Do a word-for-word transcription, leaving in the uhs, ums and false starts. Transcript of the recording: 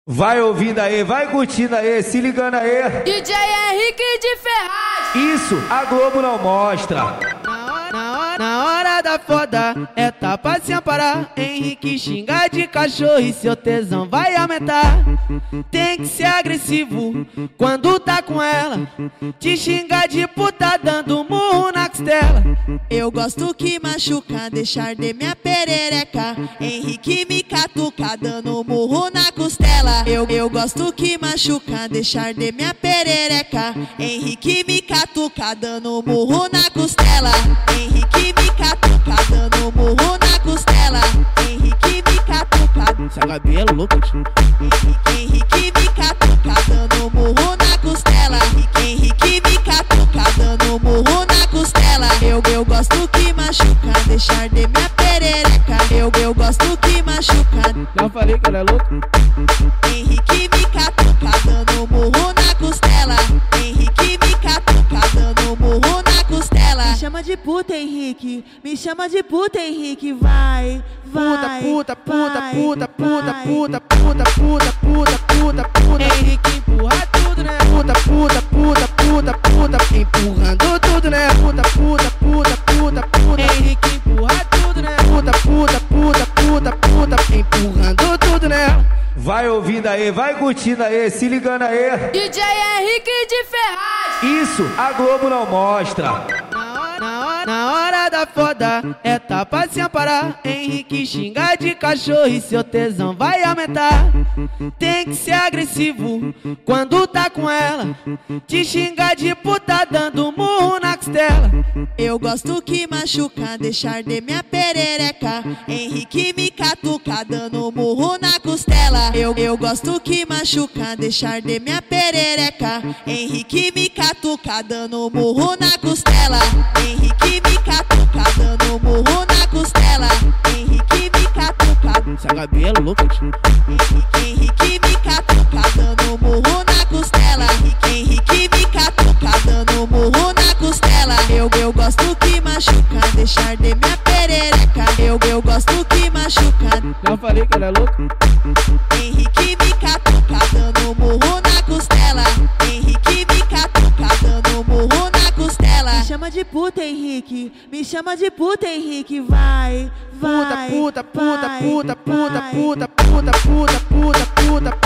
Vai ouvindo aí, vai curtindo aí, se ligando aí. D J Henrique de Ferraz. Isso, a Globo não mostra. Na hora, na hora da foda é tapa sem parar. Henrique xinga de cachorro e seu tesão vai aumentar. Tem que ser agressivo quando tá com ela. Te xinga de puta dando murro na costela. Eu gosto que machuca, deixar de minha perereca. Henrique me catuca, dando murro na costela. Eu, eu gosto que machuca, deixar de minha perereca. Henrique me catuca, dando murro na costela. Henrique me catuca, dando murro na costela. Henrique me catuca. Seu cabelo louco. Henrique, Henrique me catuca, dando murro na costela. Henrique me catuca, dando murro na costela. Eu, eu gosto que machuca, deixar de minha perereca. Eu, eu gosto que machuca. Já falei que ela é louco. Henrique me catuca, dando murro na costela. Henrique me catuca, dando murro na costela. Me chama de puta, Henrique. Me chama de puta, Henrique. Vai, vai. Puta, puta, puta, puta, puta, puta, puta, puta, puta, puta, puta. Henrique empurra tudo, né? Puta, puta, puta, puta, puta, empurrando tudo, né? Puta, puta, puta, puta, puta. Henrique empurra tudo, né? Puta, puta, puta, puta, puta, empurrando tudo, né? Vai ouvindo aí, vai curtindo aí, se ligando aí. D J Henrique de Ferraz. Isso, a Globo não mostra. Na hora, na hora da foda é tapa sem parar. Henrique xinga de cachorro e seu tesão vai aumentar. Tem que ser agressivo quando tá com ela. Te xinga de puta dando murro na costela. Eu gosto que machuca, deixar de minha perereca. Henrique me catuca, dando murro na costela. Eu, eu gosto que machuca, deixar de minha perereca. Henrique me catuca, dando murro na costela. Henrique me catuca, dando murro na costela. Henrique me catuca. Seu cabelo louco. Henrique, Henrique me catuca, dando murro na costela. Henrique me catuca, dando murro na costela. Eu, eu gosto que machuca, deixar de minha perereca. Eu, eu gosto que machuca. Já falei que ela é louco. Henrique me catuca, dando murro na costela. Henrique me catuca, dando murro na costela. Me chama de puta, Henrique. Me chama de puta, Henrique. Vai, vai. Puta, puta, puta, vai, puta, puta, vai. puta, puta, puta, puta, puta,